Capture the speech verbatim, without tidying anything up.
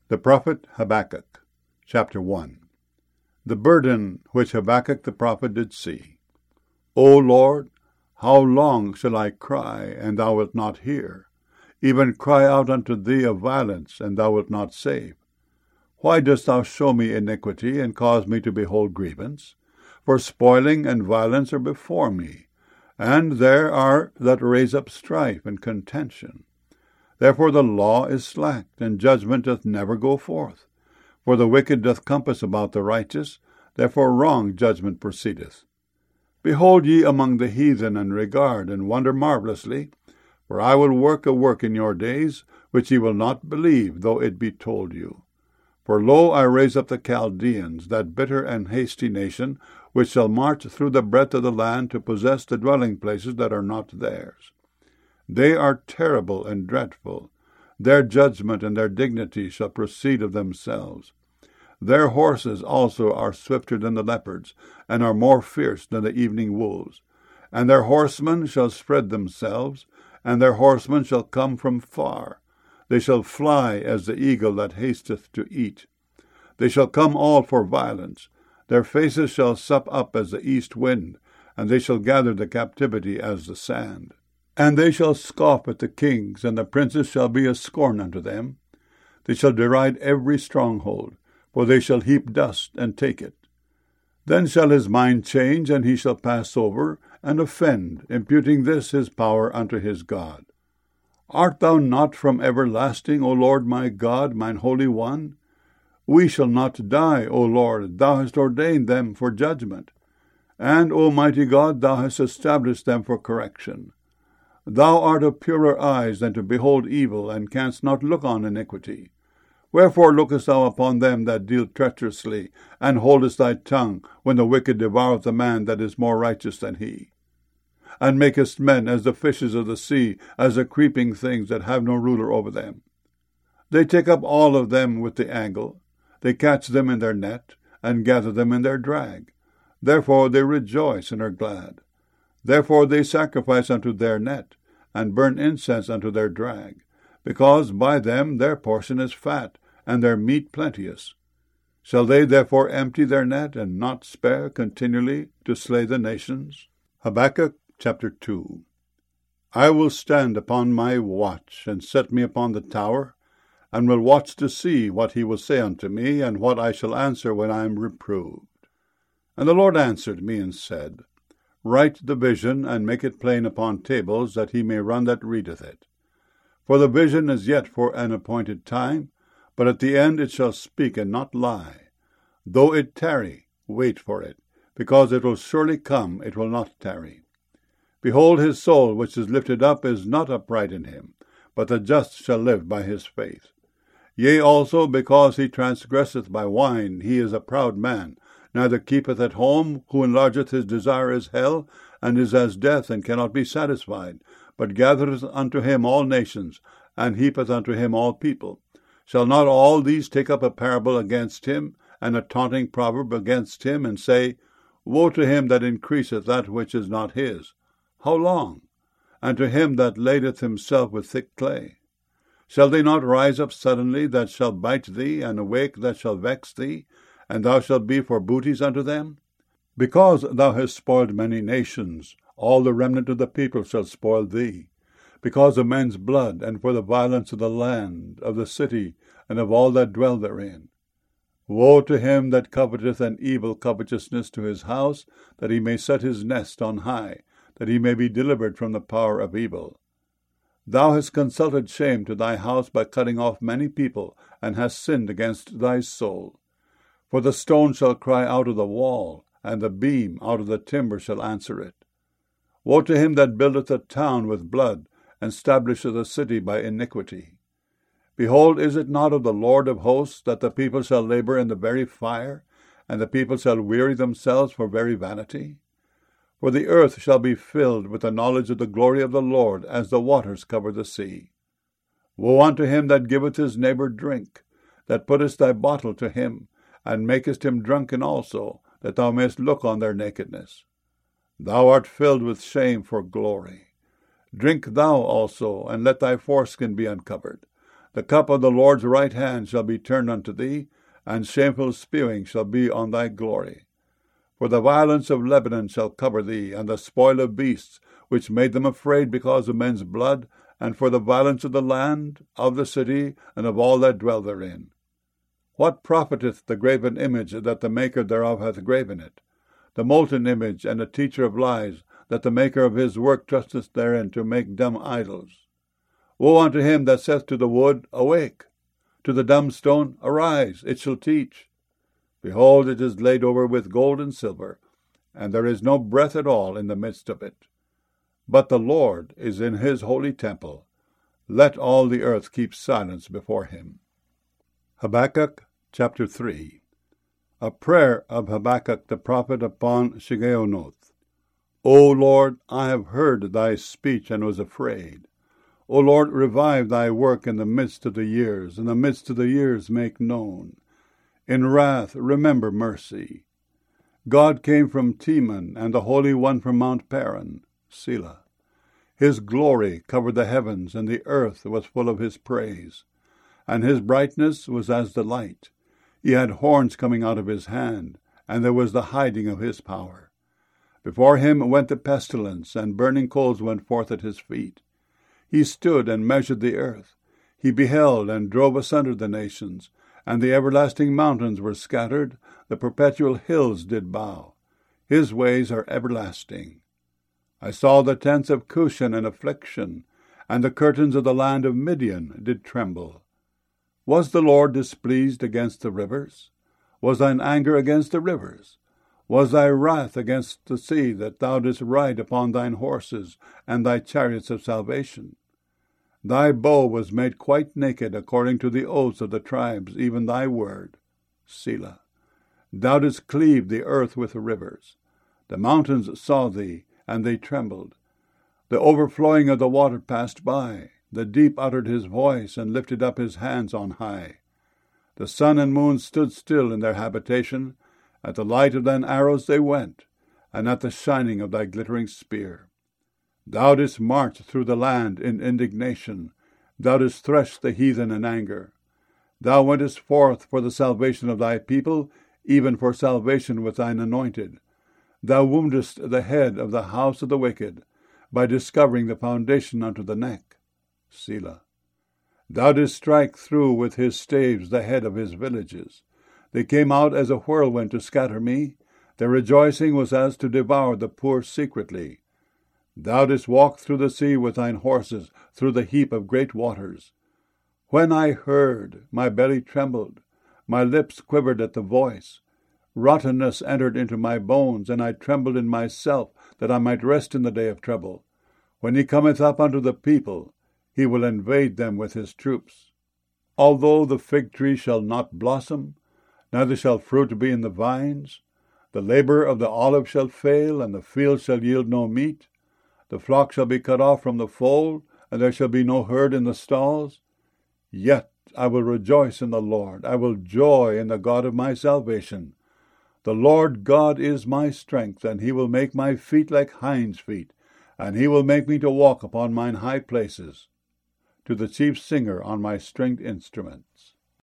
The prophet Habakkuk, chapter one. The burden which Habakkuk the prophet did see. O Lord, how long shall I cry, and thou wilt not hear? Even cry out unto thee of violence, and thou wilt not save. Why dost thou show me iniquity, and cause me to behold grievance? For spoiling and violence are before me, and there are that raise up strife and contention. Therefore the law is slacked, and judgment doth never go forth. For the wicked doth compass about the righteous, therefore wrong judgment proceedeth. Behold ye among the heathen, and regard, and wonder marvellously, for I will work a work in your days, which ye will not believe, though it be told you. For lo, I raise up the Chaldeans, that bitter and hasty nation, which shall march through the breadth of the land to possess the dwelling places that are not theirs. They are terrible and dreadful. Their judgment and their dignity shall proceed of themselves. Their horses also are swifter than the leopards, and are more fierce than the evening wolves. And their horsemen shall spread themselves, and their horsemen shall come from far. They shall fly as the eagle that hasteth to eat. They shall come all for violence. Their faces shall sup up as the east wind, and they shall gather the captivity as the sand. And they shall scoff at the kings, and the princes shall be a scorn unto them. They shall deride every stronghold, for they shall heap dust and take it. Then shall his mind change, and he shall pass over, and offend, imputing this his power unto his God. Art thou not from everlasting, O Lord my God, mine Holy One? We shall not die, O Lord, thou hast ordained them for judgment. And, O mighty God, thou hast established them for correction. Thou art of purer eyes than to behold evil, and canst not look on iniquity. Wherefore lookest thou upon them that deal treacherously, and holdest thy tongue, when the wicked devoureth the man that is more righteous than he? And makest men as the fishes of the sea, as the creeping things that have no ruler over them. They take up all of them with the angle. They catch them in their net, and gather them in their drag. Therefore they rejoice and are glad. Therefore they sacrifice unto their net, and burn incense unto their drag, because by them their portion is fat, and their meat plenteous. Shall they therefore empty their net, and not spare continually to slay the nations? Habakkuk chapter two. I will stand upon my watch, and set me upon the tower, and will watch to see what he will say unto me, and what I shall answer when I am reproved. And the Lord answered me, and said, Write the vision, and make it plain upon tables, that he may run that readeth it. For the vision is yet for an appointed time, but at the end it shall speak and not lie. Though it tarry, wait for it, because it will surely come, it will not tarry. Behold, his soul which is lifted up is not upright in him, but the just shall live by his faith. Yea, also, because he transgresseth by wine, he is a proud man, neither keepeth at home, who enlargeth his desire as hell, and is as death, and cannot be satisfied, but gathereth unto him all nations, and heapeth unto him all people. Shall not all these take up a parable against him, and a taunting proverb against him, and say, Woe to him that increaseth that which is not his! How long? And to him that ladeth himself with thick clay. Shall they not rise up suddenly that shall bite thee, and awake that shall vex thee, and thou shalt be for booties unto them? Because thou hast spoiled many nations, all the remnant of the people shall spoil thee, because of men's blood, and for the violence of the land, of the city, and of all that dwell therein. Woe to him that coveteth an evil covetousness to his house, that he may set his nest on high, that he may be delivered from the power of evil. Thou hast consulted shame to thy house by cutting off many people, and hast sinned against thy soul. For the stone shall cry out of the wall, and the beam out of the timber shall answer it. Woe to him that buildeth a town with blood, and stablisheth a city by iniquity. Behold, is it not of the Lord of hosts that the people shall labor in the very fire, and the people shall weary themselves for very vanity? For the earth shall be filled with the knowledge of the glory of the Lord, as the waters cover the sea. Woe unto him that giveth his neighbor drink, that puttest thy bottle to him, and makest him drunken also, that thou mayest look on their nakedness. Thou art filled with shame for glory. Drink thou also, and let thy foreskin be uncovered. The cup of the Lord's right hand shall be turned unto thee, and shameful spewing shall be on thy glory. For the violence of Lebanon shall cover thee, and the spoil of beasts, which made them afraid because of men's blood, and for the violence of the land, of the city, and of all that dwell therein. What profiteth the graven image that the maker thereof hath graven it? The molten image, and a teacher of lies, that the maker of his work trusteth therein to make dumb idols. Woe unto him that saith to the wood, Awake! To the dumb stone, Arise, it shall teach. Behold, it is laid over with gold and silver, and there is no breath at all in the midst of it. But the Lord is in his holy temple. Let all the earth keep silence before him. Habakkuk chapter three. A prayer of Habakkuk the prophet upon Shigionoth. O Lord, I have heard thy speech and was afraid. O Lord, revive thy work in the midst of the years, in the midst of the years make known. In wrath remember mercy. God came from Teman, and the Holy One from Mount Paran, Selah. His glory covered the heavens, and the earth was full of his praise. And his brightness was as the light. He had horns coming out of his hand, and there was the hiding of his power. Before him went the pestilence, and burning coals went forth at his feet. He stood and measured the earth. He beheld and drove asunder the nations, and the everlasting mountains were scattered, the perpetual hills did bow. His ways are everlasting. I saw the tents of Cushan in affliction, and the curtains of the land of Midian did tremble. Was the Lord displeased against the rivers? Was thine anger against the rivers? Was thy wrath against the sea, that thou didst ride upon thine horses, and thy chariots of salvation? Thy bow was made quite naked according to the oaths of the tribes, even thy word. Selah. Thou didst cleave the earth with rivers. The mountains saw thee, and they trembled. The overflowing of the water passed by. The deep uttered his voice, and lifted up his hands on high. The sun and moon stood still in their habitation. At the light of thine arrows they went, and at the shining of thy glittering spear. Thou didst march through the land in indignation. Thou didst thresh the heathen in anger. Thou wentest forth for the salvation of thy people, even for salvation with thine anointed. Thou woundest the head of the house of the wicked, by discovering the foundation unto the neck. Selah. Thou didst strike through with his staves the head of his villages. They came out as a whirlwind to scatter me. Their rejoicing was as to devour the poor secretly. Thou didst walk through the sea with thine horses, through the heap of great waters. When I heard, my belly trembled, my lips quivered at the voice. Rottenness entered into my bones, and I trembled in myself, that I might rest in the day of trouble. When he cometh up unto the people, he will invade them with his troops. Although the fig tree shall not blossom, neither shall fruit be in the vines, the labor of the olive shall fail, and the field shall yield no meat, the flock shall be cut off from the fold, and there shall be no herd in the stalls, yet I will rejoice in the Lord, I will joy in the God of my salvation. The Lord God is my strength, and he will make my feet like hinds' feet, and he will make me to walk upon mine high places. To the chief singer on my stringed instruments.